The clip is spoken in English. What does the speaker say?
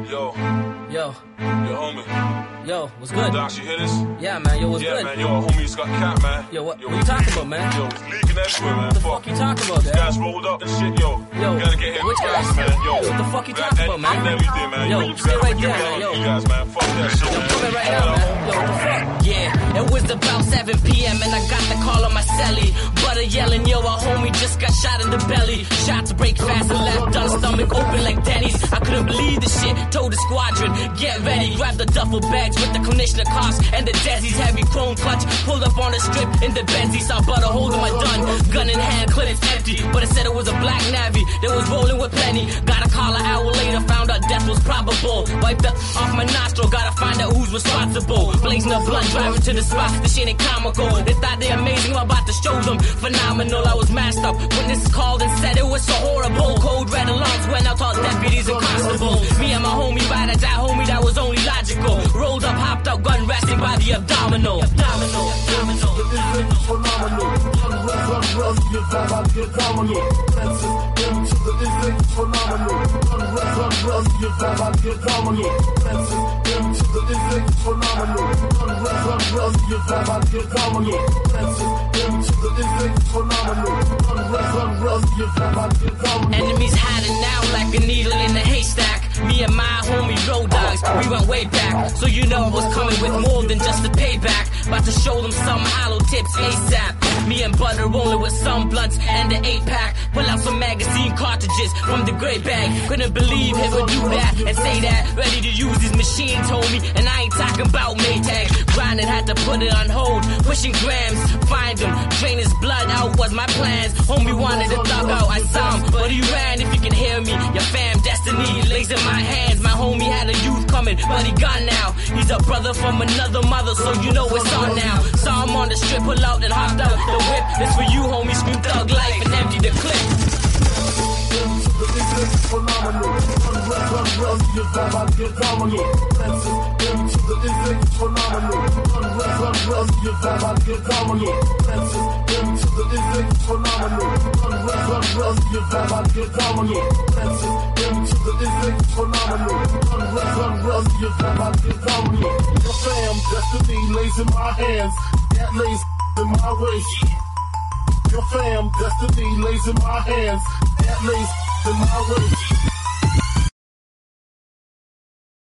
Yo. Yo. Yo, homie. Yo, what's good? Doc, you hear this? Yeah, man. Yo, what's good? Yeah, man. Yo, homie just got capped, man. Yo, what you talking about, man? Yo, it's leaking everywhere, man. What the fuck you talking about, These man? guys rolled up and shit, yo. Yo, you gotta get him which guys? man. Yo, What the fuck you talking about, man? Everything, man. Yo, stay right there, man. Yo. You guys, man. Fuck that shit, man. Come in right now, man. Yo, what the fuck? Yeah, it was about 7 p.m. and I got the call on my celly. Butter yelling, yo, our homie just got shot in the belly. Shots break fast and left on stomach open like Denny's. I couldn't believe the shit. Told the squadron, get ready. Grab the duffel bags with the conditioner cost and the Desi's heavy chrome clutch. Pulled up on the strip in the Benzie. Saw Butter holding my gun. Gun in hand, clip's empty. But it said it was a black Navy that was rolling with plenty. Got a call an hour later, found out death was probable. Wiped up off my nostril, gotta find out who's responsible. Blazing the blunt, driving to the spot. This shit ain't comical. They thought they amazing, I'm about to show them. Phenomenal, I was masked up. Witnesses called and said it was so horrible. Code red alarms went out, all deputies and constables. Me and my homie ride at that homie, that was only logical. Rolled up, hopped out, gun resting by the abdominal. Phenomenal. Enemies hiding now like a needle in a haystack. Me and my homie Road Dogs, we went way back. So you know I was coming with more than just a payback. About to show them some hollow tips ASAP. Me and Butter rolling with some blunts and the 8-pack. Pull out some magazine cartridges from the gray bag. Couldn't believe he would do that and say that. Ready to use his machine, told me. And I ain't talking about Maytag. Grinding, had to put it on hold. Pushing grams, find him. Drain his blood out was my plans. Homie wanted to thug out, I saw him. But he ran, if you can hear me. Your fam destiny lays in my hands. My homie had a youth coming, but he gone now. He's a brother from another mother, so you know it's on now. Saw him on the strip, pull out and hopped out the whip. This for you, homie, scream thug life and empty the clip. Your fam, destiny lays in my hands. That lays in my waist. Your fam, destiny lays in my hands. That lays in my waist.